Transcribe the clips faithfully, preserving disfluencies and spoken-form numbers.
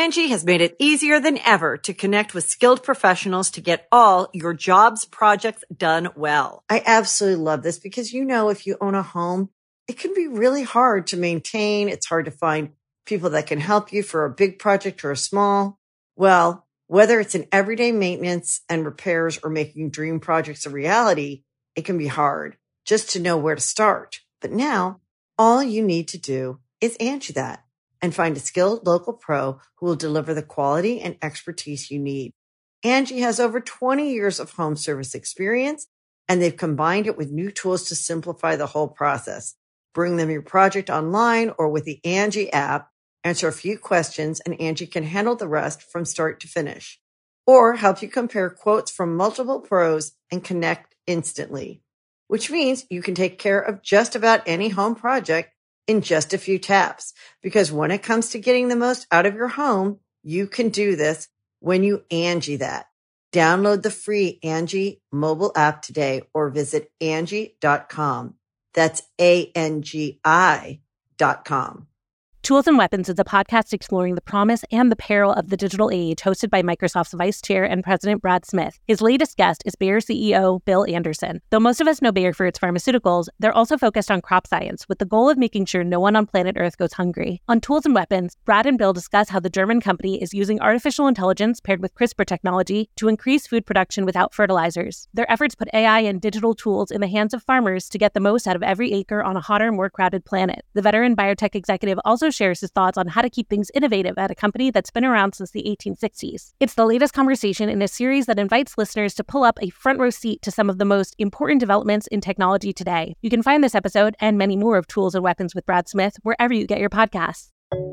Angie has made it easier than ever to connect with skilled professionals to get all your jobs projects done well. I absolutely love this because, you know, if you own a home, it can be really hard to maintain. It's hard to find people that can help you for a big project or a small. Well, whether it's in everyday maintenance and repairs or making dream projects a reality, it can be hard just to know where to start. But now all you need to do is Angie that and find a skilled local pro who will deliver the quality and expertise you need. Angie has over twenty years of home service experience, and they've combined it with new tools to simplify the whole process. Bring them your project online or with the Angie app, answer a few questions, and Angie can handle the rest from start to finish. Or help you compare quotes from multiple pros and connect instantly, which means you can take care of just about any home project in just a few taps. Because when it comes to getting the most out of your home, you can do this when you Angie that. Download the free Angie mobile app today or visit Angie dot com. That's A N G I dot com. Tools and Weapons is a podcast exploring the promise and the peril of the digital age, hosted by Microsoft's Vice Chair and President Brad Smith. His latest guest is Bayer C E O Bill Anderson. Though most of us know Bayer for its pharmaceuticals, they're also focused on crop science, with the goal of making sure no one on planet Earth goes hungry. On Tools and Weapons, Brad and Bill discuss how the German company is using artificial intelligence paired with CRISPR technology to increase food production without fertilizers. Their efforts put A I and digital tools in the hands of farmers to get the most out of every acre on a hotter, more crowded planet. The veteran biotech executive also shares his thoughts on how to keep things innovative at a company that's been around since the eighteen sixties. It's the latest conversation in a series that invites listeners to pull up a front row seat to some of the most important developments in technology today. You can find this episode and many more of Tools and Weapons with Brad Smith wherever you get your podcasts.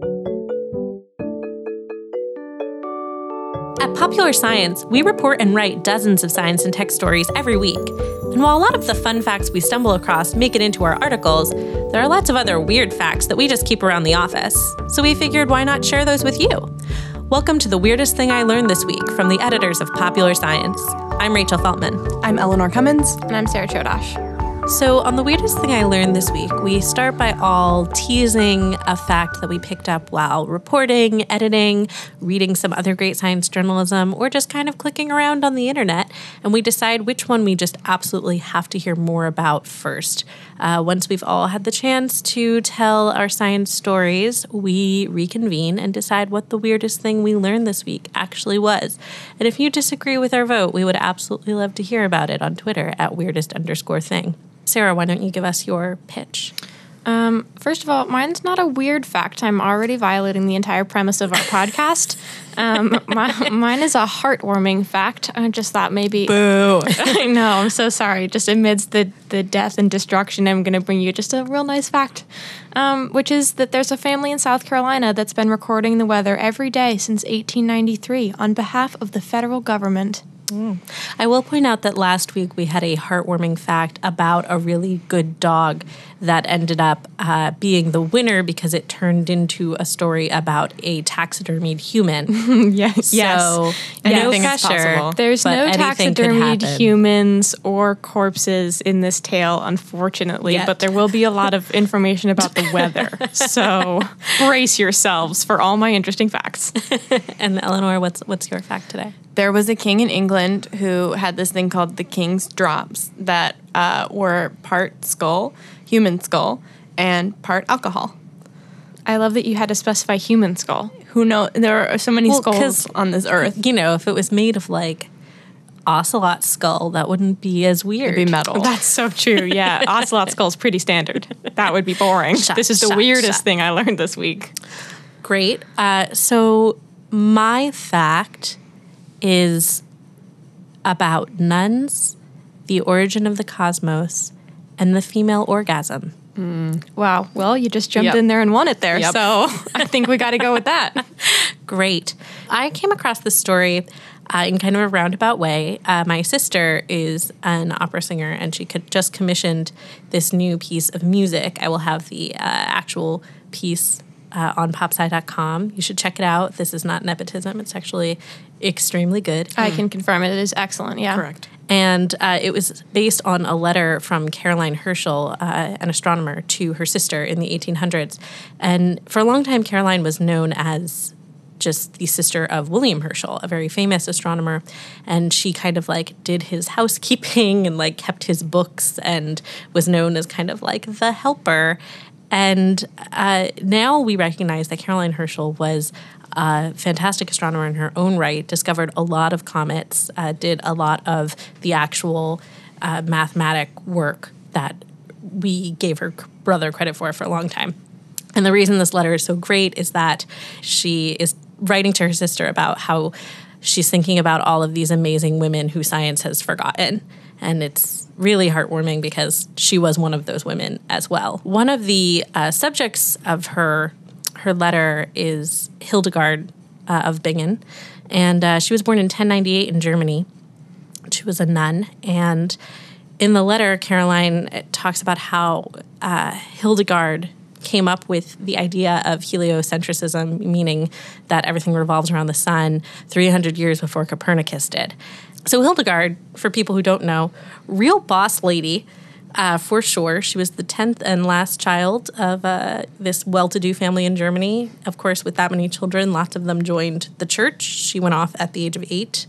At Popular Science, we report and write dozens of science and tech stories every week. And while a lot of the fun facts we stumble across make it into our articles, there are lots of other weird facts that we just keep around the office. So we figured, why not share those with you? Welcome to The Weirdest Thing I Learned This Week from the editors of Popular Science. I'm Rachel Feltman. I'm Eleanor Cummins. And I'm Sarah Chodosh. So on The Weirdest Thing I Learned This Week, we start by all teasing a fact that we picked up while reporting, editing, reading some other great science journalism, or just kind of clicking around on the internet, and we decide which one we just absolutely have to hear more about first. Uh, once we've all had the chance to tell our science stories, we reconvene and decide what the weirdest thing we learned this week actually was. And if you disagree with our vote, we would absolutely love to hear about it on Twitter at weirdest underscore thing. Sarah, why don't you give us your pitch? Um, first of all, mine's not a weird fact. I'm already violating the entire premise of our podcast. Um, my, mine is a heartwarming fact. I just thought maybe... Boo. I know, I'm so sorry. Just amidst the, the death and destruction, I'm going to bring you just a real nice fact, um, which is that there's a family in South Carolina that's been recording the weather every day since eighteen ninety-three on behalf of the federal government. Mm. I will point out that last week we had a heartwarming fact about a really good dog that ended up uh, being the winner because it turned into a story about a taxidermied human. yes, so, yes. Anything is possible. There's no taxidermied humans or corpses in this tale, unfortunately, Yet. but there will be a lot of information about the weather. So brace yourselves for all my interesting facts. And Eleanor, what's what's your fact today? There was a king in England who had this thing called the king's drops that uh, were part skull, human skull, and part alcohol. I love that you had to specify human skull. Who knows? There are so many well, skulls on this earth. You know, if it was made of like ocelot skull, that wouldn't be as weird. It'd be metal. That's so true. Yeah, ocelot skull is pretty standard. That would be boring. Shut, this is the shut, weirdest shut. thing I learned this week. Great. Uh, so my fact is about nuns, the origin of the cosmos, and the female orgasm. Mm. Wow. Well, you just jumped yep. in there and won it there. Yep. So I think we got to go with that. Great. I came across this story uh, in kind of a roundabout way. Uh, my sister is an opera singer, and she could just commissioned this new piece of music. I will have the uh, actual piece Uh, on popsci dot com. You should check it out. This is not nepotism. It's actually extremely good. I can confirm it. It is excellent. Yeah. Correct. And uh, it was based on a letter from Caroline Herschel, uh, an astronomer, to her sister in the eighteen hundreds. And for a long time, Caroline was known as just the sister of William Herschel, a very famous astronomer. And she kind of like did his housekeeping and like kept his books and was known as kind of like the helper. And uh, now we recognize that Caroline Herschel was a fantastic astronomer in her own right, discovered a lot of comets, uh, did a lot of the actual uh, mathematic work that we gave her brother credit for for a long time. And the reason this letter is so great is that she is writing to her sister about how she's thinking about all of these amazing women who science has forgotten. And it's really heartwarming because she was one of those women as well. One of the uh, subjects of her her letter is Hildegard uh, of Bingen. And uh, she was born in ten ninety-eight in Germany. She was a nun. And in the letter, Caroline talks about how uh, Hildegard came up with the idea of heliocentrism, meaning that everything revolves around the sun, three hundred years before Copernicus did. So Hildegard, for people who don't know, real boss lady, uh, for sure. She was the tenth and last child of uh, this well-to-do family in Germany. Of course, with that many children, lots of them joined the church. She went off at the age of eight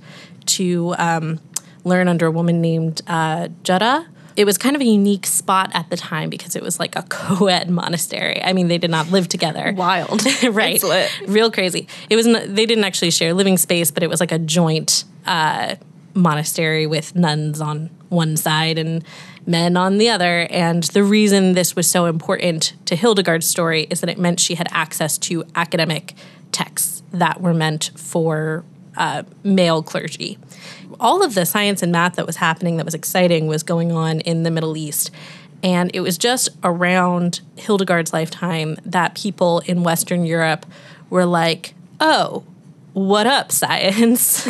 to um, learn under a woman named uh, Jutta. It was kind of a unique spot at the time because it was like a co-ed monastery. I mean, they did not live together. Wild. Right. Real crazy. It was. They didn't actually share living space, but it was like a joint uh, monastery with nuns on one side and men on the other. And the reason this was so important to Hildegard's story is that it meant she had access to academic texts that were meant for uh, male clergy. All of the science and math that was happening that was exciting was going on in the Middle East. And it was just around Hildegard's lifetime that people in Western Europe were like, oh, what up, science?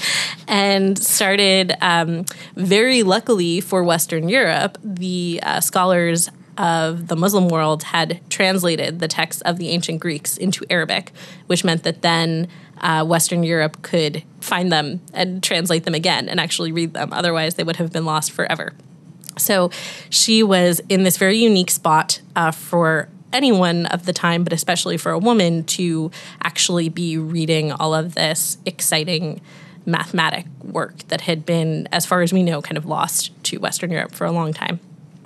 And started, um, very luckily for Western Europe, the uh, scholars of the Muslim world had translated the texts of the ancient Greeks into Arabic, which meant that then uh, Western Europe could find them and translate them again and actually read them. Otherwise, they would have been lost forever. So she was in this very unique spot uh, for anyone of the time, but especially for a woman, to actually be reading all of this exciting mathematic work that had been, as far as we know, kind of lost to Western Europe for a long time.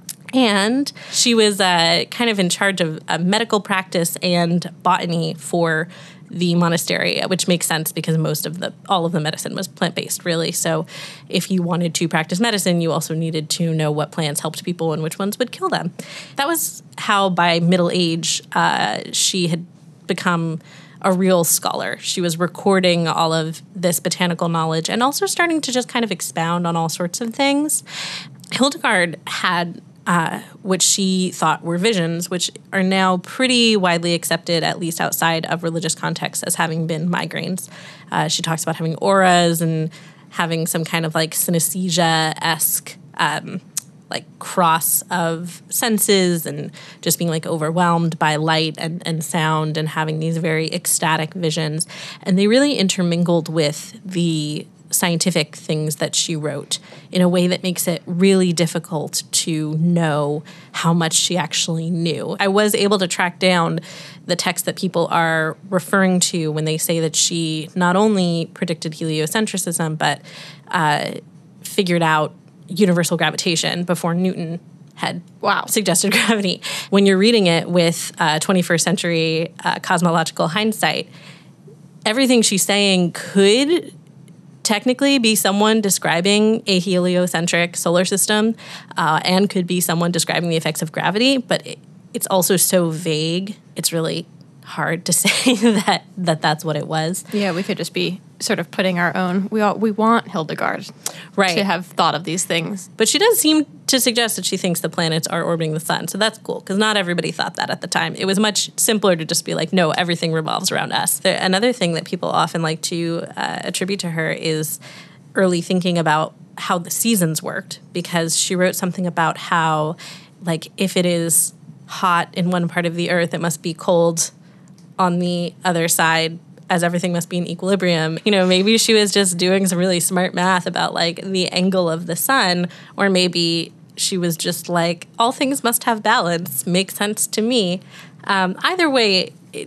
And she was uh, kind of in charge of uh, medical practice and botany for the monastery, which makes sense because most of the all of the medicine was plant-based, really. So if you wanted to practice medicine, you also needed to know what plants helped people and which ones would kill them. That was how, by middle age, uh, she had become a real scholar. She was recording all of this botanical knowledge and also starting to just kind of expound on all sorts of things. Hildegard had Uh, which she thought were visions, which are now pretty widely accepted, at least outside of religious contexts, as having been migraines. Uh, she talks about having auras and having some kind of like synesthesia-esque um, like cross of senses and just being like overwhelmed by light and, and sound and having these very ecstatic visions. And they really intermingled with the scientific things that she wrote in a way that makes it really difficult to know how much she actually knew. I was able to track down the text that people are referring to when they say that she not only predicted heliocentrism, but uh, figured out universal gravitation before Newton had wow. suggested gravity. When you're reading it with uh, twenty-first century uh, cosmological hindsight, everything she's saying could technically be someone describing a heliocentric solar system uh, and could be someone describing the effects of gravity, but it, it's also so vague. It's really hard to say that, that that's what it was. Yeah, we could just be sort of putting our own, we all, we want Hildegard right. to have thought of these things. But she does seem to suggest that she thinks the planets are orbiting the sun, so that's cool, because not everybody thought that at the time. It was much simpler to just be like, no, everything revolves around us. There, another thing that people often like to uh, attribute to her is early thinking about how the seasons worked, because she wrote something about how, like, if it is hot in one part of the earth, it must be cold on the other side, as everything must be in equilibrium. You know, maybe she was just doing some really smart math about, like, the angle of the sun, or maybe she was just like, all things must have balance, makes sense to me. Um, either way, it,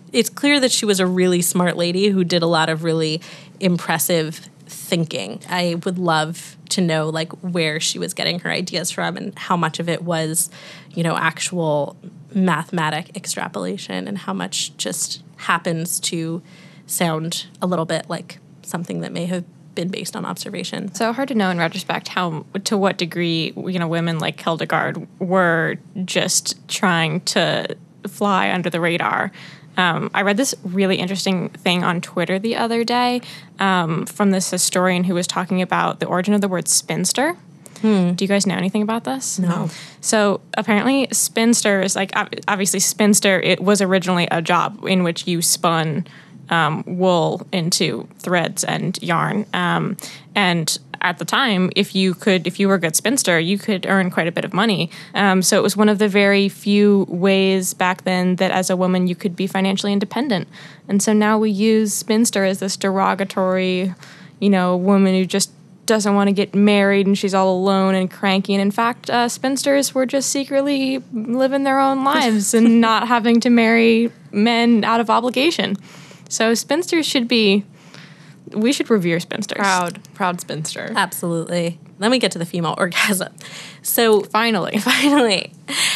it's clear that she was a really smart lady who did a lot of really impressive thinking. I would love to know like where she was getting her ideas from and how much of it was, you know, actual mathematic extrapolation and how much just happens to sound a little bit like something that may have been based on observation. So hard to know in retrospect how, to what degree, you know, women like Hildegard were just trying to fly under the radar. Um, I read this really interesting thing on Twitter the other day um, from this historian who was talking about the origin of the word spinster. Hmm. Do you guys know anything about this? No. So apparently spinsters, like obviously spinster, it was originally a job in which you spun um, wool into threads and yarn. Um, and at the time, if you could, if you were a good spinster, you could earn quite a bit of money. Um, so it was one of the very few ways back then that as a woman you could be financially independent. And so now we use spinster as this derogatory, you know, woman who just doesn't want to get married and she's all alone and cranky. And in fact, uh, spinsters were just secretly living their own lives and not having to marry men out of obligation. So spinsters should be, we should revere spinsters. Proud, proud spinster. Absolutely. Then we get to the female orgasm. So Finally. Finally.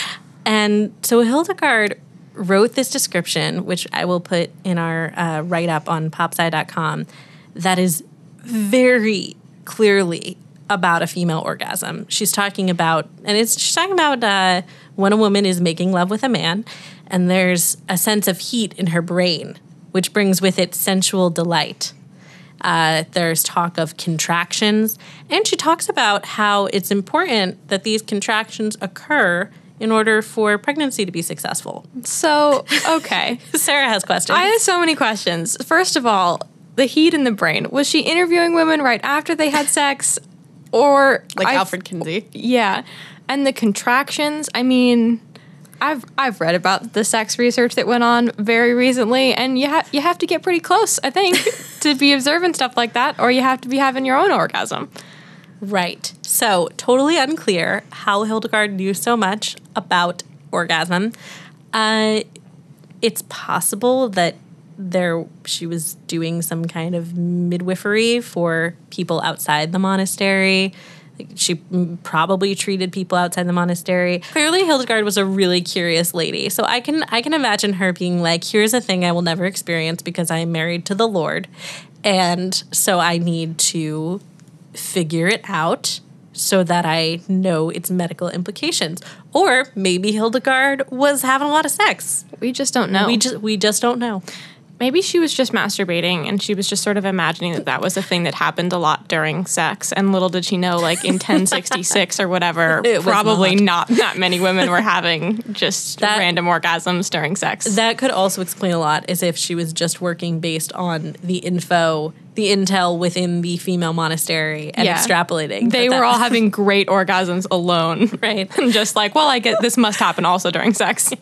And so Hildegard wrote this description, which I will put in our uh, write-up on popsci dot com, that is very clearly about a female orgasm. She's talking about, and it's she's talking about uh, when a woman is making love with a man, and there's a sense of heat in her brain, which brings with it sensual delight. Uh, there's talk of contractions, and she talks about how it's important that these contractions occur in order for pregnancy to be successful. So, okay. Sarah has questions. I have so many questions. First of all, the heat in the brain. Was she interviewing women right after they had sex? Or Like I've- Alfred Kinsey. Yeah. And the contractions, I mean, I've I've read about the sex research that went on very recently, and you have you have to get pretty close, I think, to be observing stuff like that, or you have to be having your own orgasm. Right. So, totally unclear how Hildegard knew so much about orgasm. Uh, it's possible that there she was doing some kind of midwifery for people outside the monastery. Like, she probably treated people outside the monastery. Clearly, Hildegard was a really curious lady. So I can I can imagine her being like, here's a thing I will never experience because I am married to the Lord. And so I need to figure it out so that I know its medical implications. Or maybe Hildegard was having a lot of sex. We just don't know. We just we just don't know. Maybe she was just masturbating and she was just sort of imagining that that was a thing that happened a lot during sex. And little did she know, like in ten sixty-six or whatever, It was probably not. not that many women were having just That- random orgasms during sex. That could also explain a lot, as if she was just working based on the info, the intel within the female monastery and Yeah. extrapolating. They that were that- all having great orgasms alone. Right. And just like, well, I get this must happen also during sex.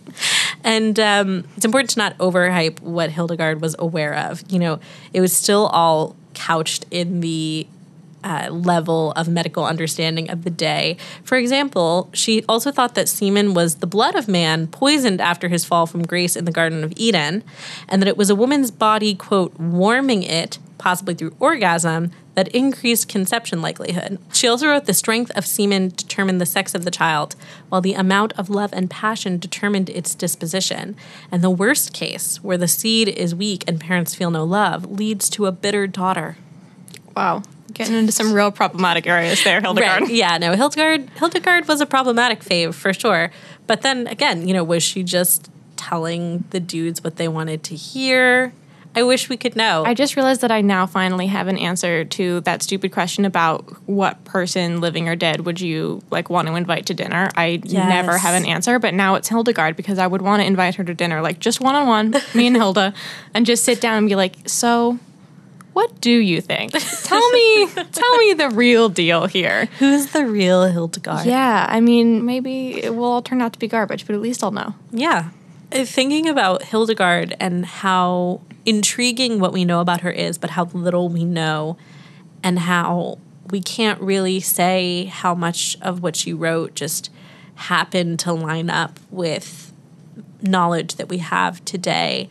And um, it's important to not overhype what Hildegard was aware of. You know, it was still all couched in the uh, level of medical understanding of the day. For example, she also thought that semen was the blood of man poisoned after his fall from grace in the Garden of Eden, and that it was a woman's body, quote, warming it, possibly through orgasm, that increased conception likelihood. She also wrote the strength of semen determined the sex of the child, while the amount of love and passion determined its disposition. And the worst case, where the seed is weak and parents feel no love, leads to a bitter daughter. Wow. Getting into some real problematic areas there, Hildegard. Right. Yeah, no, Hildegard Hildegard was a problematic fave for sure. But then again, you know, was she just telling the dudes what they wanted to hear? I wish we could know. I just realized that I now finally have an answer to that stupid question about what person, living or dead, would you like want to invite to dinner. I Yes. never have an answer, but now it's Hildegard because I would want to invite her to dinner, like just one on one, me and Hilda, and just sit down and be like, so what do you think? Tell me, tell me the real deal here. Who's the real Hildegard? Yeah, I mean, maybe it will all turn out to be garbage, but at least I'll know. Yeah. Uh, Thinking about Hildegard and how intriguing what we know about her is, but how little we know, and how we can't really say how much of what she wrote just happened to line up with knowledge that we have today.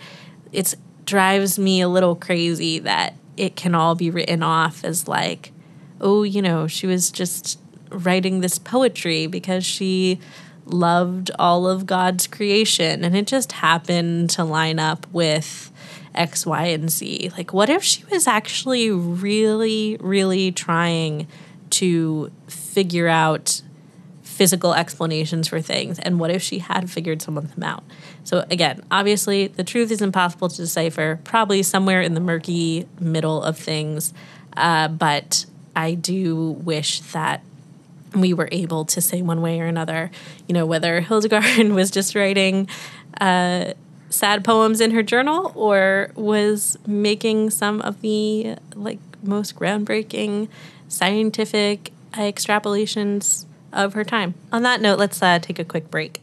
it drives me a little crazy that it can all be written off as like, oh, you know, she was just writing this poetry because she loved all of God's creation and it just happened to line up with X, Y, and Z. Like, what if she was actually really, really trying to figure out physical explanations for things? And what if she had figured some of them out? So again, obviously, the truth is impossible to decipher, probably somewhere in the murky middle of things. Uh, but I do wish that we were able to say one way or another, you know, whether Hildegard was just writing uh, sad poems in her journal or was making some of the like most groundbreaking scientific extrapolations of her time. On that note, let's uh, take a quick break.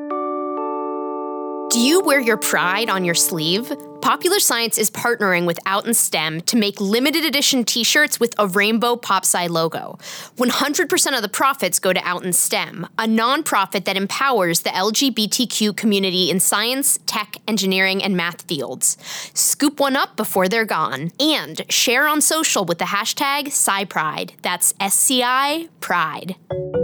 Do you wear your pride on your sleeve? Popular Science is partnering with Out in STEM to make limited edition t-shirts with a rainbow PopSci logo. one hundred percent of the profits go to Out in STEM, a nonprofit that empowers the L G B T Q community in science, tech, engineering, and math fields. Scoop one up before they're gone. And share on social with the hashtag SciPride. That's S C I Pride.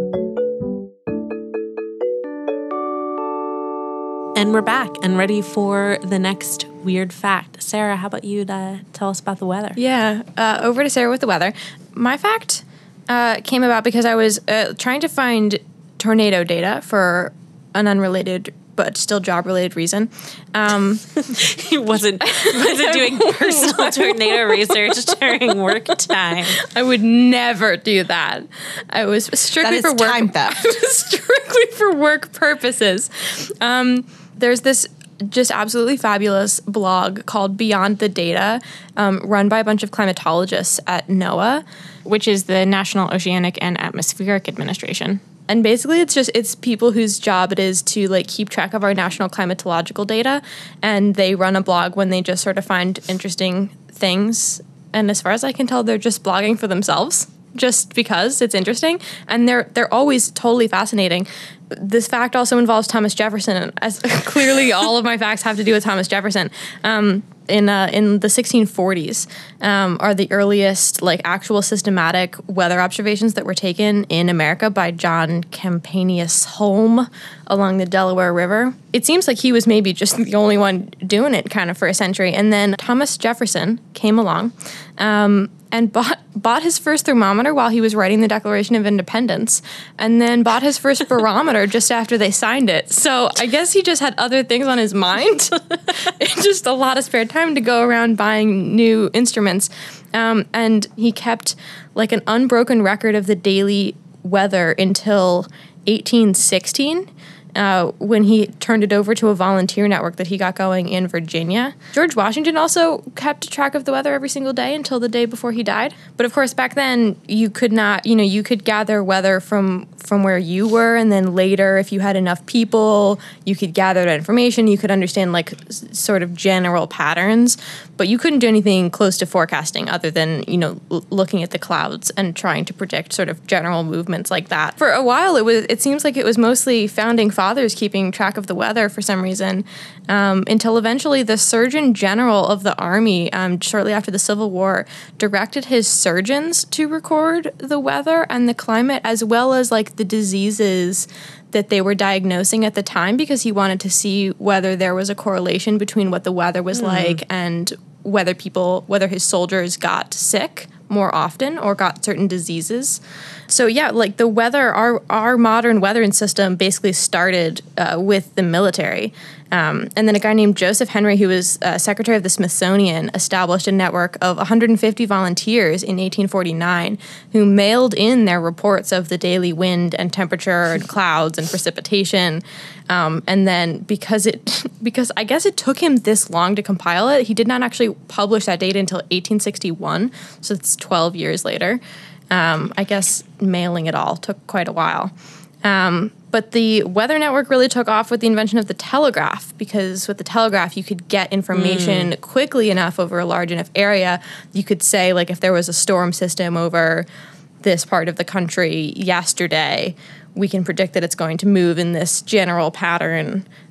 And we're back and ready for the next weird fact. Sarah, how about you to tell us about the weather? Yeah, uh, over to Sarah with the weather. My fact uh, came about because I was uh, trying to find tornado data for an unrelated but still job-related reason. Um, he wasn't, wasn't doing personal tornado research during work time. I would never do that. I was strictly that is for work. Time theft. I was strictly for work purposes. Um, there's this just absolutely fabulous blog called Beyond the Data, um, run by a bunch of climatologists at NOAA, which is the National Oceanic and Atmospheric Administration. And basically it's just, it's people whose job it is to like keep track of our national climatological data. And they run a blog when they just sort of find interesting things. And as far as I can tell, they're just blogging for themselves just because it's interesting. And they're, they're always totally fascinating. This fact also involves Thomas Jefferson, as clearly all of my facts have to do with Thomas Jefferson. Um, in uh, in the sixteen forties um, are the earliest like actual systematic weather observations that were taken in America by John Campanius Holm along the Delaware River. It seems like he was maybe just the only one doing it kind of for a century. And then Thomas Jefferson came along um, and bought bought his first thermometer while he was writing the Declaration of Independence, and then bought his first barometer just after they signed it. So I guess he just had other things on his mind. It's just a lot of spare time to go around buying new instruments. Um, and he kept like an unbroken record of the daily weather until eighteen sixteen. Uh, when he turned it over to a volunteer network that he got going in Virginia. George Washington also kept track of the weather every single day until the day before he died. But of course, back then, you could not, you know, you could gather weather from, from where you were, and then later, if you had enough people, you could gather that information, you could understand, like, s- sort of general patterns, but you couldn't do anything close to forecasting other than, you know, l- looking at the clouds and trying to predict sort of general movements like that. For a while, it was, it seems like it was mostly founding fathers keeping track of the weather for some reason, um, until eventually the Surgeon General of the Army, um, shortly after the Civil War, directed his surgeons to record the weather and the climate, as well as like the diseases that they were diagnosing at the time, because he wanted to see whether there was a correlation between what the weather was mm. like and whether people, whether his soldiers got sick more often or got certain diseases. So yeah, like the weather, our our modern weathering system basically started uh, with the military. Um, and then a guy named Joseph Henry, who was uh, secretary of the Smithsonian, established a network of one hundred fifty volunteers in eighteen forty-nine who mailed in their reports of the daily wind and temperature and clouds and precipitation. Um, and then because it, because I guess it took him this long to compile it, he did not actually publish that data until eighteen sixty-one. So it's twelve years later. Um, I guess mailing it all took quite a while. Um, but the Weather Network really took off with the invention of the telegraph, because with the telegraph, you could get information mm. quickly enough over a large enough area. You could say, like, if there was a storm system over this part of the country yesterday, we can predict that it's going to move in this general pattern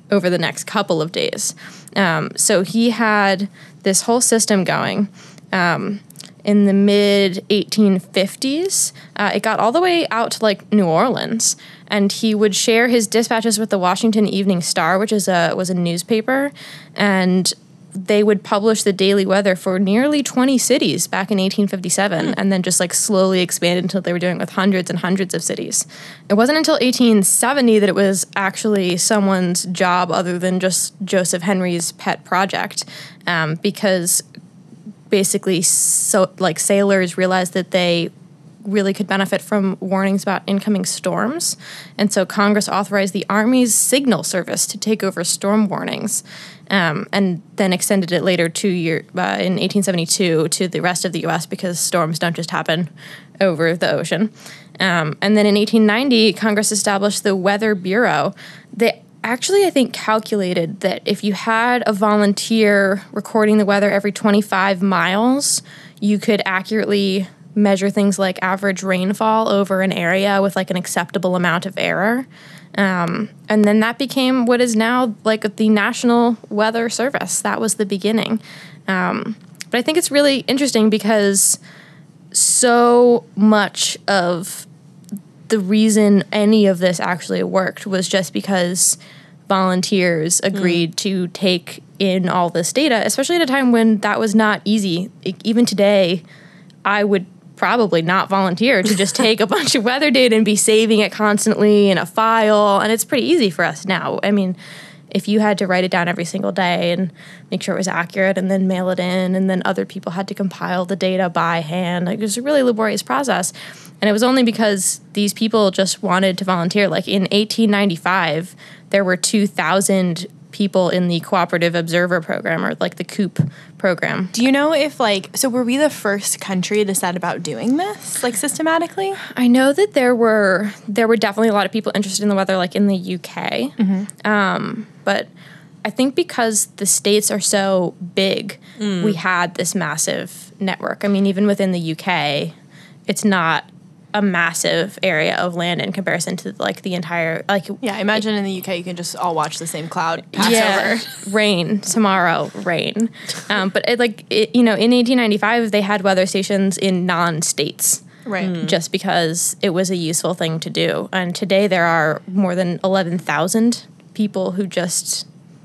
over the next couple of days. Um, so he had this whole system going. Um, in the mid eighteen fifties, uh, it got all the way out to like New Orleans, and he would share his dispatches with the Washington Evening Star, which is a was a newspaper, and they would publish the daily weather for nearly twenty cities back in eighteen fifty-seven, mm. and then just like slowly expanded until they were doing it with hundreds and hundreds of cities. It wasn't until eighteen seventy that it was actually someone's job other than just Joseph Henry's pet project, um, because basically so like sailors realized that they really could benefit from warnings about incoming storms. And so Congress authorized the Army's signal service to take over storm warnings, um, and then extended it later two year uh, in eighteen seventy-two to the rest of the U S because storms don't just happen over the ocean. Um, and then in eighteen ninety, Congress established the Weather Bureau. They actually, I think, calculated that if you had a volunteer recording the weather every twenty-five miles, you could accurately measure things like average rainfall over an area with like an acceptable amount of error. Um, and then that became what is now like the National Weather Service. That was the beginning. Um, but I think it's really interesting because so much of the reason any of this actually worked was just because volunteers agreed mm. to take in all this data, especially at a time when that was not easy. Even today, I would probably not volunteer to just take a bunch of weather data and be saving it constantly in a file. And it's pretty easy for us now. I mean, if you had to write it down every single day and make sure it was accurate and then mail it in, and then other people had to compile the data by hand, like it was a really laborious process. And it was only because these people just wanted to volunteer. Like in eighteen ninety-five, there were two thousand people in the Cooperative Observer Program, or like the COOP program. Do you know if like, so were we the first country to set about doing this, like systematically? I know that there were, there were definitely a lot of people interested in the weather, like in the U K. Mm-hmm. Um, but I think because the states are so big, mm. we had this massive network. I mean, even within the U K, it's not a massive area of land in comparison to like the entire like yeah I imagine it, in the U K you can just all watch the same cloud pass yeah, over. Rain tomorrow, rain. Um, but it, like it, you know, in eighteen ninety-five they had weather stations in non-states, right? Mm. Just because it was a useful thing to do. And today there are more than eleven thousand people who just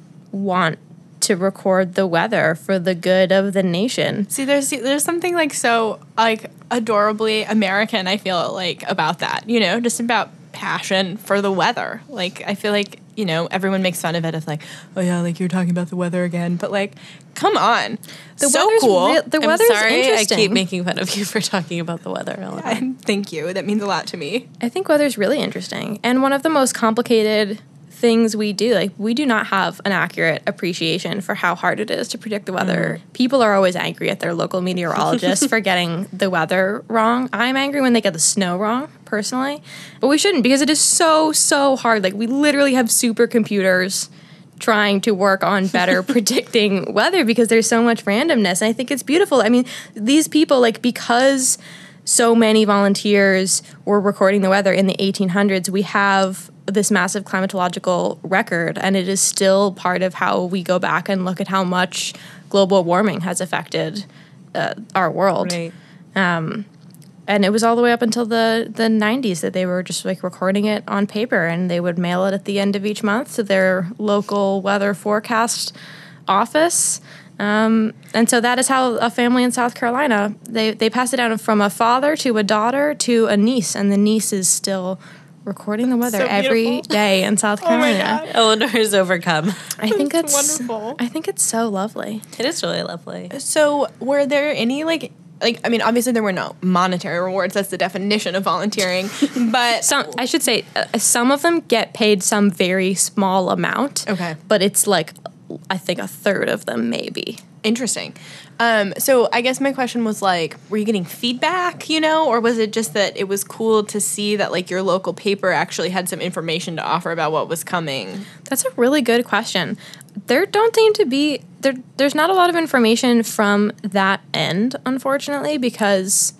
want to record the weather for the good of the nation. See, there's there's something like so like adorably American, I feel like, about that, you know, just about passion for the weather. Like, I feel like, you know, everyone makes fun of it as like, oh yeah, like you're talking about the weather again, but like, come on, the so weather's cool. Re- the I'm weather's sorry, interesting. I keep making fun of you for talking about the weather all the time. Thank you. That means a lot to me. I think weather's really interesting, and one of the most complicated things we do. Like, we do not have an accurate appreciation for how hard it is to predict the weather. Mm. People are always angry at their local meteorologists for getting the weather wrong. I'm angry when they get the snow wrong, personally. But we shouldn't, because it is so, so hard. Like, we literally have supercomputers trying to work on better predicting weather because there's so much randomness. And I think it's beautiful. I mean, these people, like, because so many volunteers were recording the weather in the eighteen hundreds, we have this massive climatological record, and it is still part of how we go back and look at how much global warming has affected uh, our world. Right. Um, and it was all the way up until the, the nineties that they were just like recording it on paper, and they would mail it at the end of each month to their local weather forecast office. Um, and so that is how a family in South Carolina, they, they passed it down from a father to a daughter to a niece, and the niece is still recording the weather so every day in South Carolina. Oh my God. Eleanor is overcome. I think that's it's wonderful. I think it's so lovely. It is really lovely. So, were there any like like I mean, obviously there were no monetary rewards. That's the definition of volunteering. But some, I should say, uh, some of them get paid some very small amount. Okay, but it's like, I think a third of them maybe. Interesting. Um, so I guess my question was like, were you getting feedback, you know, or was it just that it was cool to see that like your local paper actually had some information to offer about what was coming? That's a really good question. There don't seem to be, there. there's not a lot of information from that end, unfortunately, because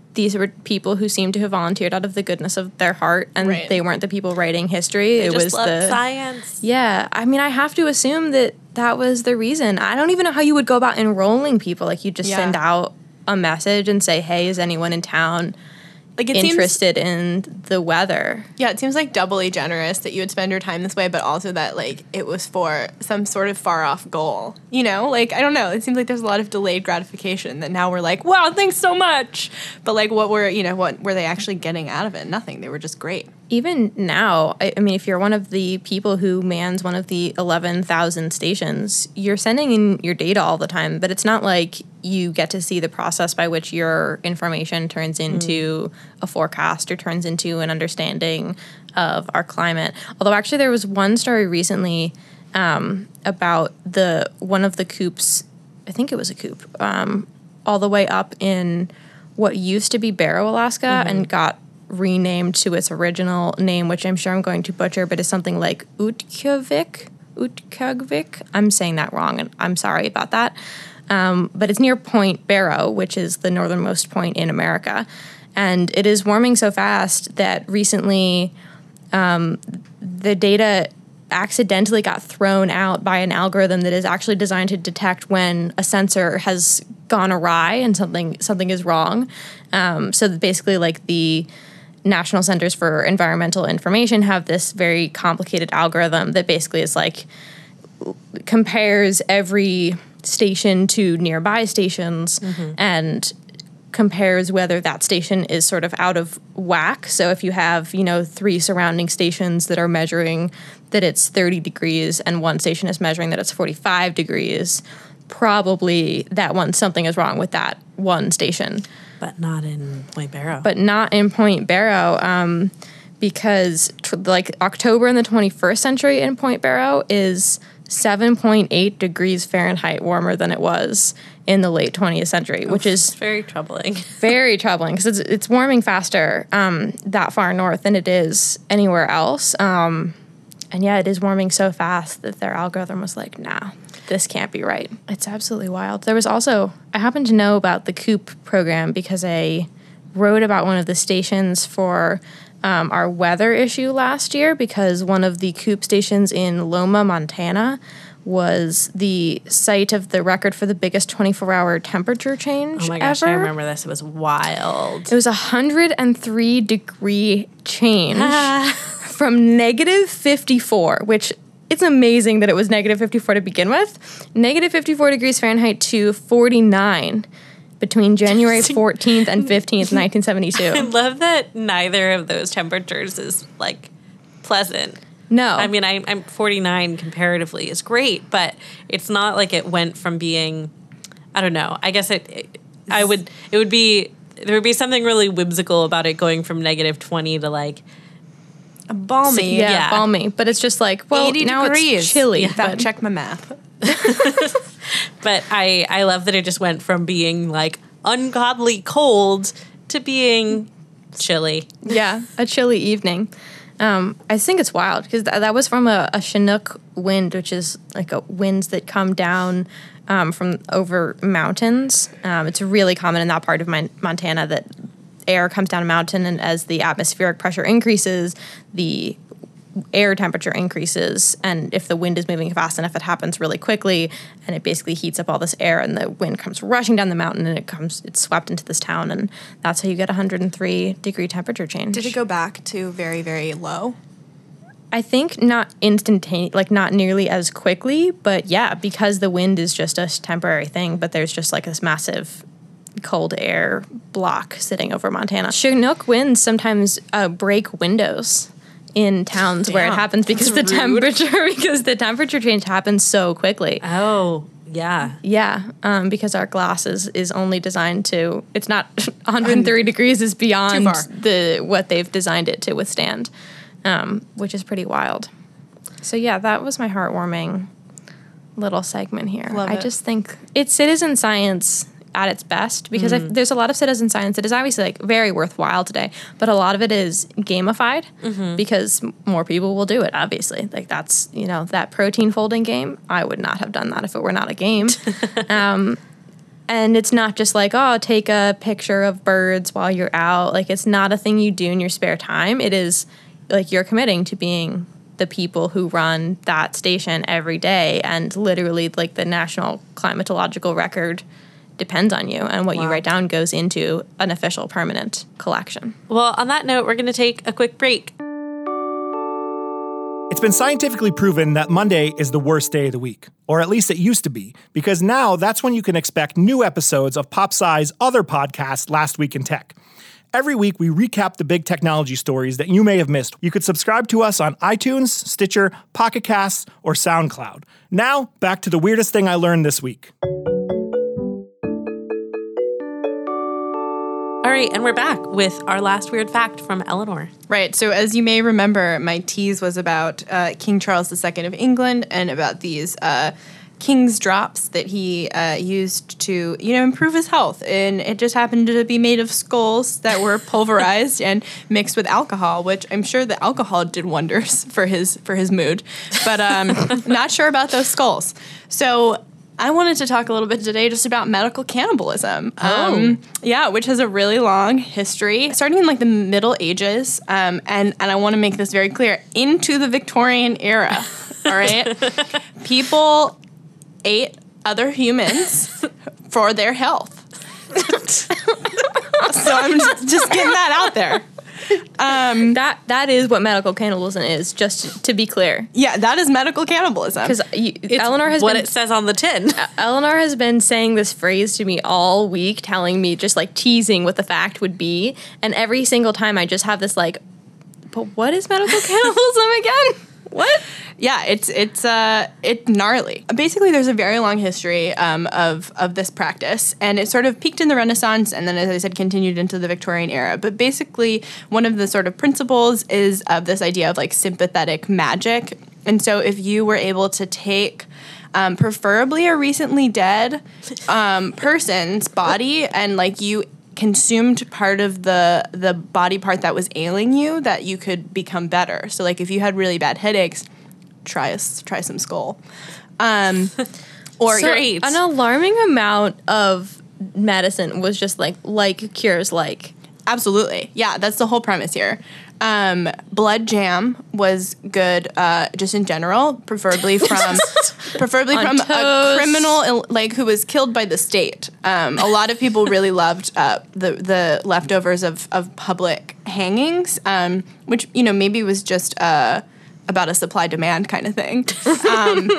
these were people who seemed to have volunteered out of the goodness of their heart, and Right. they weren't the people writing history. They it just was loved the science. Yeah, I mean, I have to assume that that was the reason. I don't even know how you would go about enrolling people. Like, you just Yeah. send out a message and say, "Hey, is anyone in town Like, it seems interested in the weather?" Yeah, it seems like doubly generous that you would spend your time this way, but also that like it was for some sort of far off goal. You know, like I don't know. It seems like there's a lot of delayed gratification that now we're like, wow, thanks so much. But like, what were you know what were they actually getting out of it? Nothing. They were just great. Even now, I, I mean, if you're one of the people who mans one of the eleven thousand stations, you're sending in your data all the time, but it's not like you get to see the process by which your information turns into a forecast or turns into an understanding of our climate. Although actually there was one story recently um, about the one of the coops, I think it was a coop, um, all the way up in what used to be Barrow, Alaska, and got renamed to its original name, which I'm sure I'm going to butcher, but is something like Utkavik. Utkavik. I'm saying that wrong, and I'm sorry about that. Um, but it's near Point Barrow, which is the northernmost point in America. And it is warming so fast that recently um, the data accidentally got thrown out by an algorithm that is actually designed to detect when a sensor has gone awry and something something is wrong. Um, so that basically, like the National Centers for Environmental Information have this very complicated algorithm that basically is like compares every station to nearby stations and compares whether that station is sort of out of whack. So if you have, you know, three surrounding stations that are measuring that it's thirty degrees and one station is measuring that it's forty-five degrees, probably that one, something is wrong with that one station. But not in Point Barrow. But not in Point Barrow, um, because tr- like October in the twenty-first century in Point Barrow is seven point eight degrees Fahrenheit warmer than it was in the late twentieth century, which It's is very troubling. very troubling because it's, it's warming faster um, that far north than it is anywhere else. Um, and yeah, it is warming so fast that their algorithm was like, nah, this can't be right. It's absolutely wild. There was also, I happen to know about the COOP program because I wrote about one of the stations for um, our weather issue last year, because one of the COOP stations in Loma, Montana was the site of the record for the biggest twenty-four hour temperature change Oh my gosh, ever. I remember this. It was wild. It was a one hundred three degree change from negative fifty-four, which it's amazing that it was negative fifty-four to begin with, negative fifty-four degrees Fahrenheit to forty-nine between January fourteenth and fifteenth, nineteen I seventy-two. love that neither of those temperatures is like pleasant. No. I mean, I, I'm forty-nine comparatively is great, but it's not like it went from being, I don't know. I guess it, it I would, it would be, there would be something really whimsical about it going from negative twenty to like Balmy. yeah, yeah. balmy. But it's just like, well, eighty now degrees. it's chilly. Yeah, but check my math. But I, I love that it just went from being like ungodly cold to being chilly. yeah, a chilly evening. Um, I think it's wild because th- that was from a, a Chinook wind, which is like a winds that come down um, from over mountains. Um, it's really common in that part of Mon- Montana that air comes down a mountain, and as the atmospheric pressure increases, the air temperature increases, and if the wind is moving fast enough, it happens really quickly, and it basically heats up all this air, and the wind comes rushing down the mountain, and it comes, it's swept into this town, and that's how you get a one hundred three degree temperature change. Did it go back to very, very low? I think not instantaneous, like not nearly as quickly, but yeah, because the wind is just a temporary thing, but there's just like this massive cold air block sitting over Montana. Chinook winds sometimes uh, break windows in towns where it Damn, happens because the that's rude. temperature because the temperature change happens so quickly. Oh, yeah. Yeah, um, because our glass is, is only designed to, it's not one hundred three degrees is beyond far. the what they've designed it to withstand, um, which is pretty wild. So yeah, that was my heartwarming little segment here. Love I it. just think it's citizen science at its best, because I, there's a lot of citizen science that is obviously like very worthwhile today, but a lot of it is gamified because m- more people will do it, obviously. Like that's, you know, that protein folding game, I would not have done that if it were not a game. um, And it's not just like, oh, take a picture of birds while you're out. Like, it's not a thing you do in your spare time. It is like you're committing to being the people who run that station every day. And literally, like, the national climatological record depends on you. And what wow. you write down goes into an official permanent collection. Well, on that note, we're going to take a quick break. It's been scientifically proven that Monday is the worst day of the week, or at least it used to be, because now that's when you can expect new episodes of PopSci's other podcast, Last Week in Tech. Every week, we recap the big technology stories that you may have missed. You could subscribe to us on iTunes, Stitcher, Pocket Casts, or SoundCloud. Now, back to the weirdest thing I learned this week. All right, and we're back with our last weird fact from Eleanor. Right, so as you may remember, my tease was about uh, King Charles the Second of England and about these uh, King's drops that he uh, used to, you know, improve his health. And it just happened to be made of skulls that were pulverized and mixed with alcohol, which I'm sure the alcohol did wonders for his for his mood. But um, not sure about those skulls. So I wanted to talk a little bit today just about medical cannibalism. Oh. Um, yeah, which has a really long history, starting in like the Middle Ages. Um, and, and I want to make this very clear, into the Victorian era, all right? People ate other humans for their health. So I'm just, just getting that out there. Um, that that is what medical cannibalism is, just to be clear. Yeah, that is medical cannibalism. Because Eleanor has what been, it says on the tin. Eleanor has been saying this phrase to me all week, telling me, just like teasing what the fact would be, and every single time I just have this like, but what is medical cannibalism again? What? Yeah, it's it's uh it's gnarly. Basically, there's a very long history um, of of this practice, and it sort of peaked in the Renaissance, and then, as I said, continued into the Victorian era. But basically, one of the sort of principles is of this idea of like sympathetic magic, and so if you were able to take Um, preferably a recently dead um, person's body, and like you consumed part of the the body part that was ailing you, that you could become better. So like if you had really bad headaches, try a, try some skull. Um, or so an alarming amount of medicine was just like like cures like. Absolutely. Yeah, that's the whole premise here. Um, blood jam was good, uh, just in general, preferably from preferably from toast. a criminal like who was killed by the state. Um, a lot of people really loved uh, the the leftovers of of public hangings, um, which you know maybe was just uh, about a supply demand kind of thing, um,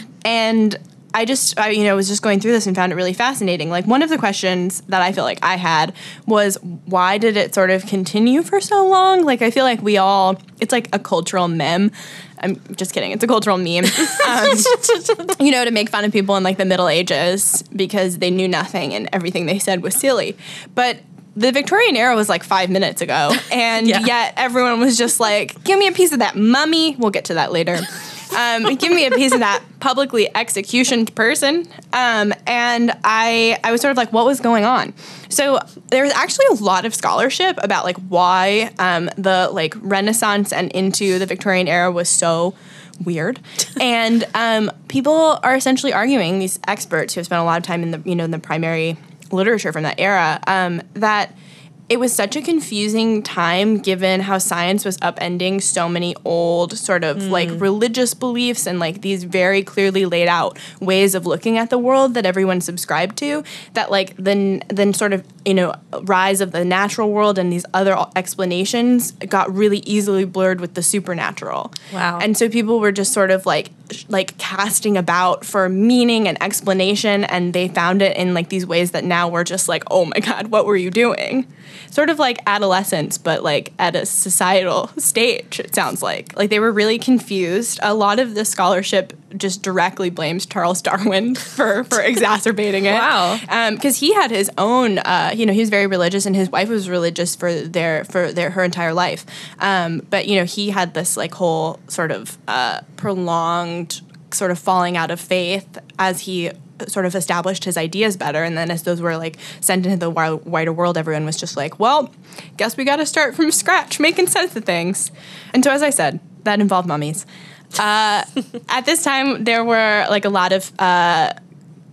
and. I just, I, you know, was just going through this and found it really fascinating. Like, one of the questions that I feel like I had was, why did it sort of continue for so long? Like, I feel like we all, it's like a cultural meme. I'm just kidding. It's a cultural meme, um, you know, to make fun of people in, like, the Middle Ages because they knew nothing and everything they said was silly. But the Victorian era was like five minutes ago, and yeah. yet everyone was just like, give me a piece of that mummy. We'll get to that later. Um, give me a piece of that publicly executioned person. Um, and I I was sort of like, what was going on? So there's actually a lot of scholarship about like why um, the like Renaissance and into the Victorian era was so weird. And um, people are essentially arguing, these experts who have spent a lot of time in the, you know, in the primary literature from that era, um, that it was such a confusing time given how science was upending so many old sort of mm. like religious beliefs and like these very clearly laid out ways of looking at the world that everyone subscribed to, that like then then sort of, you know, rise of the natural world and these other explanations got really easily blurred with the supernatural. Wow. And so people were just sort of like like casting about for meaning and explanation, and they found it in like these ways that now we're just like, oh my God, what were you doing? Sort of like adolescence, but like at a societal stage, it sounds like. Like they were really confused. A lot of the scholarship just directly blames Charles Darwin for, for exacerbating it. Wow. Because um, he had his own, uh, you know, he was very religious, and his wife was religious for their for their her entire life. Um, but, you know, he had this like whole sort of uh, prolonged sort of falling out of faith as he sort of established his ideas better. And then as those were like sent into the wider world, everyone was just like, well, guess we got to start from scratch making sense of things. And so, as I said, that involved mummies. Uh, at this time, there were like a lot of uh,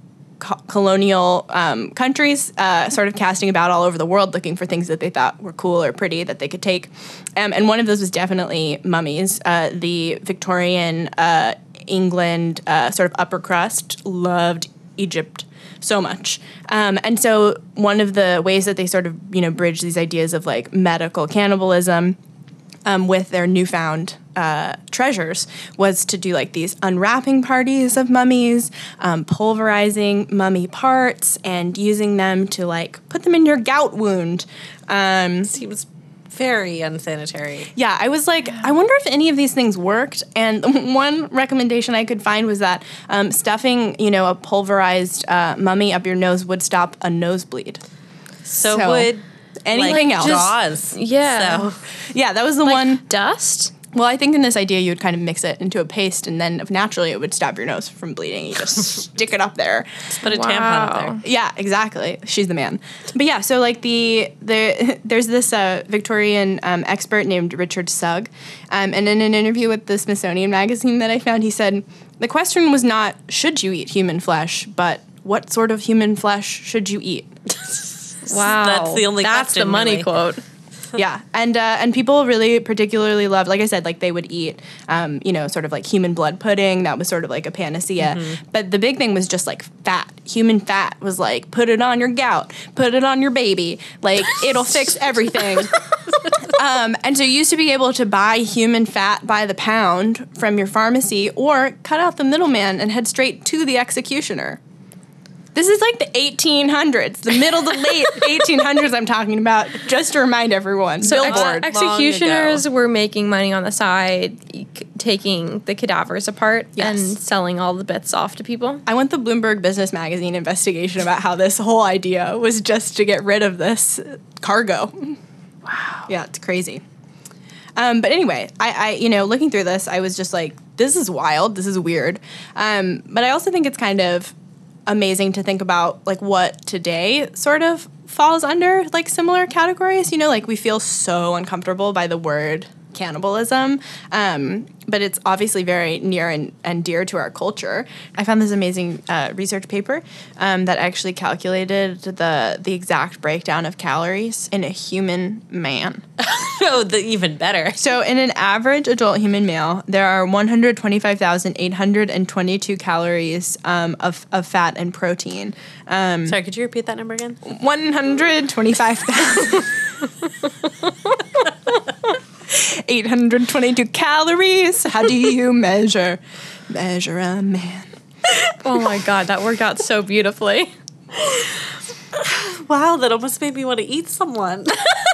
co- colonial um, countries, uh, sort of casting about all over the world looking for things that they thought were cool or pretty that they could take. Um, and one of those was definitely mummies. Uh, the Victorian uh, England uh, sort of upper crust loved Egypt so much. Um, and so one of the ways that they sort of, you know, bridge these ideas of like medical cannibalism um, with their newfound uh, treasures was to do like these unwrapping parties of mummies, um, pulverizing mummy parts and using them to like put them in your gout wound. Um, Seems very unsanitary. Yeah, I was like, I wonder if any of these things worked. And one recommendation I could find was that um, stuffing, you know, a pulverized uh, mummy up your nose would stop a nosebleed. So, So, would anything like else? Jaws. Yeah. So, Yeah, that was the Like one. dust? Well, I think in this idea, you would kind of mix it into a paste, and then if naturally it would stop your nose from bleeding. You just stick it up there. just put a tampon up there. Yeah, exactly. She's the man. But yeah, so like the the there's this uh, Victorian um, expert named Richard Sugg, um, and in an interview with the Smithsonian magazine that I found, he said the question was not should you eat human flesh, but what sort of human flesh should you eat? Wow. That's the only That's question, the money really. quote. Yeah, and uh, and people really particularly loved, like I said, like they would eat, um, you know, sort of like human blood pudding. That was sort of like a panacea. Mm-hmm. But the big thing was just like fat. Human fat was like, put it on your gout, put it on your baby. Like it'll fix everything. um, and so you used to be able to buy human fat by the pound from your pharmacy, or cut out the middleman and head straight to the executioner. This is like the eighteen hundreds, the middle to late eighteen hundreds I'm talking about, just to remind everyone. So ex- Billboard. executioners were making money on the side, c- taking the cadavers apart Yes. and selling all the bits off to people. I went the Bloomberg Business Magazine investigation about how this whole idea was just to get rid of this cargo. Wow. Yeah, it's crazy. Um, but anyway, I, I, you know, looking through this, I was just like, this is wild. This is weird. Um, but I also think it's kind of amazing to think about like what today sort of falls under like similar categories. You know, like we feel so uncomfortable by the word cannibalism, um, but it's obviously very near and, and dear to our culture. I found this amazing uh, research paper um, that actually calculated the the exact breakdown of calories in a human man. Oh, the even better. So in an average adult human male, there are one hundred twenty-five thousand eight hundred twenty-two calories um, of, of fat and protein. Um, Sorry, could you repeat that number again? one hundred twenty-five thousand eight hundred twenty-two calories. How do you measure measure a man? Oh my God, that worked out so beautifully. Wow, that almost made me want to eat someone.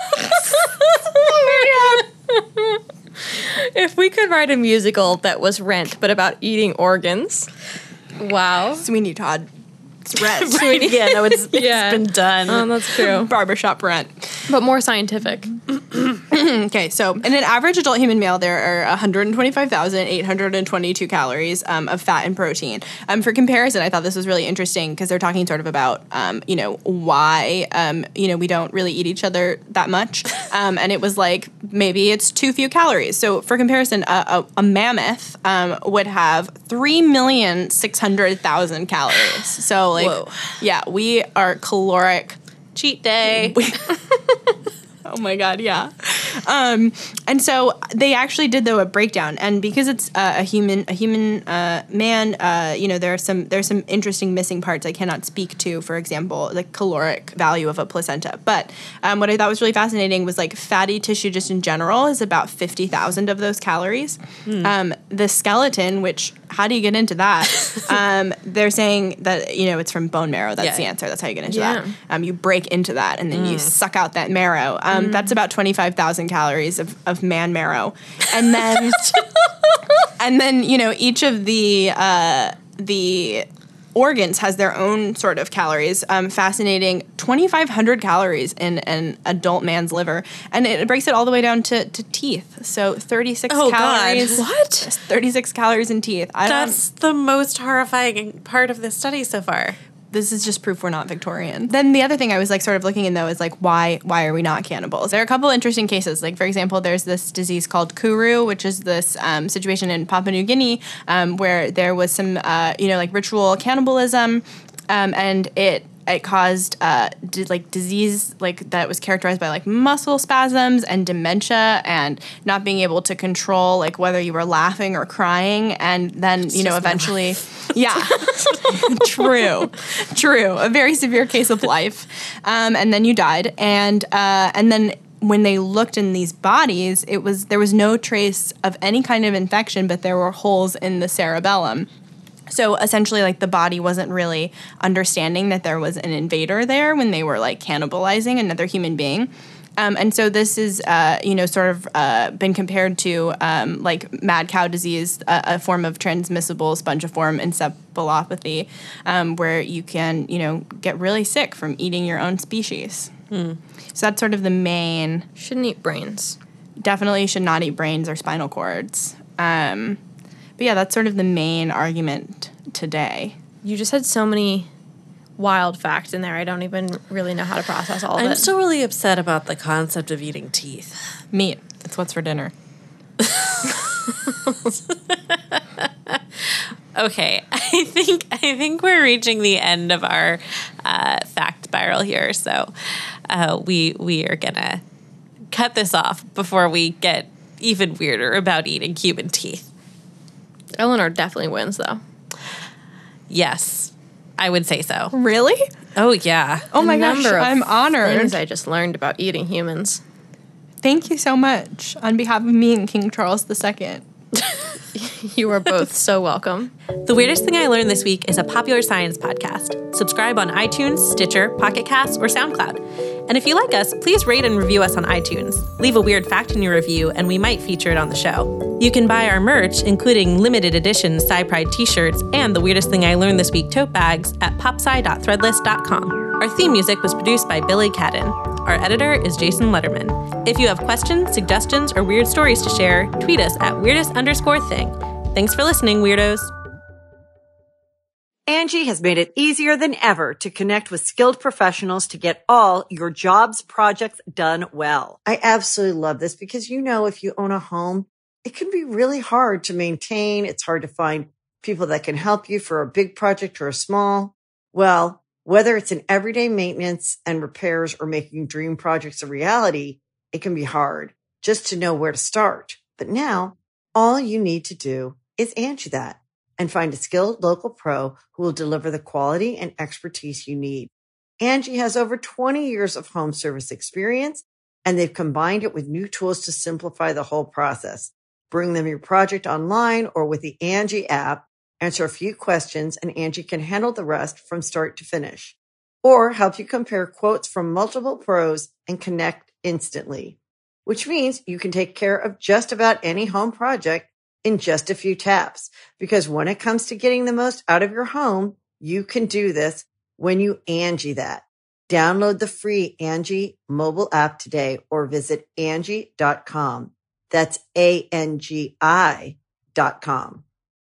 If we could write a musical that was Rent, but about eating organs. Wow. Sweeney Todd. It's Rent. Yeah, no, it's, it's Yeah. been done. Oh, that's true. Barbershop Rent. But more scientific. Okay, so in an average adult human male, there are one hundred twenty-five thousand eight hundred twenty-two calories um, of fat and protein. Um, for comparison, I thought this was really interesting because they're talking sort of about, um, you know, why, um, you know, we don't really eat each other that much. Um, and it was like, maybe it's too few calories. So for comparison, a, a, a mammoth um, would have three million six hundred thousand calories. So like, Whoa. yeah, we are caloric. Cheat day. Oh my God, yeah. Um, and so they actually did though a breakdown, and because it's uh, a human, a human uh, man, uh, you know, there are some there's some interesting missing parts I cannot speak to. For example, the caloric value of a placenta. But um, what I thought was really fascinating was like fatty tissue, just in general, is about fifty thousand of those calories. Hmm. Um, the skeleton, which how do you get into that? um, they're saying that you know it's from bone marrow. That's Yeah. the answer. That's how you get into Yeah. that. Um, you break into that, and then you suck out that marrow. Um, That's about twenty-five thousand calories of, of man marrow, and then and then you know each of the uh, the organs has their own sort of calories. Um, fascinating, twenty-five hundred calories in an adult man's liver, and it breaks it all the way down to, to teeth. So thirty-six Oh, God. calories. What? thirty-six calories in teeth. I don't. That's the most horrifying part of this study so far. This is just proof we're not Victorian. Then the other thing I was like sort of looking in though is like why why are we not cannibals? There are a couple interesting cases. Like for example, there's this disease called Kuru, which is this um, situation in Papua New Guinea um, where there was some uh, you know like ritual cannibalism. um, and it it caused uh, d- like disease like that was characterized by like muscle spasms and dementia and not being able to control like whether you were laughing or crying, and then you know eventually, yeah, true, true, a very severe case of life, um, and then you died, and uh, and then. When they looked in these bodies, it was there was no trace of any kind of infection, but there were holes in the cerebellum. So essentially, like, the body wasn't really understanding that there was an invader there when they were, like, cannibalizing another human being. Um, and so this is, uh, you know, sort of uh, been compared to, um, like, mad cow disease, a, a form of transmissible spongiform encephalopathy, um, where you can, you know, get really sick from eating your own species. Mm. So that's sort of the main... Shouldn't eat brains. Definitely should not eat brains or spinal cords. Um, but yeah, that's sort of the main argument today. You just had so many wild facts in there. I don't even really know how to process all of I'm it. I'm still really upset about the concept of eating teeth. Meat. It's what's for dinner. Okay, I think I think we're reaching the end of our uh, fact spiral here, so uh, we we are gonna cut this off before we get even weirder about eating human teeth. Eleanor definitely wins, though. Yes, I would say so. Really? Oh yeah. Oh my A gosh, number of I'm honored. Things I just learned about eating humans. Thank you so much on behalf of me and King Charles the Second. You are both so welcome. The Weirdest Thing I Learned This Week is a Popular Science podcast. Subscribe on iTunes, Stitcher, Pocket Casts, or SoundCloud. And if you like us, please rate and review us on iTunes. Leave a weird fact in your review, and we might feature it on the show. You can buy our merch, including limited edition SciPride t-shirts and The Weirdest Thing I Learned This Week tote bags at popsci dot threadless dot com. Our theme music was produced by Billy Cadden. Our editor is Jason Letterman. If you have questions, suggestions, or weird stories to share, tweet us at weirdest underscore thing. Thanks for listening, weirdos. Angie has made it easier than ever to connect with skilled professionals to get all your jobs projects done well. I absolutely love this because, you know, if you own a home, it can be really hard to maintain. It's hard to find people that can help you for a big project or a small. Well, whether it's in everyday maintenance and repairs or making dream projects a reality, it can be hard just to know where to start. But now, all you need to do is Angie that and find a skilled local pro who will deliver the quality and expertise you need. Angie has over twenty years of home service experience, and they've combined it with new tools to simplify the whole process. Bring them your project online or with the Angie app. Answer a few questions, and Angie can handle the rest from start to finish. Or help you compare quotes from multiple pros and connect instantly. Which means you can take care of just about any home project in just a few taps. Because when it comes to getting the most out of your home, you can do this when you Angie that. Download the free Angie mobile app today or visit Angie dot com. That's A N G I dot com.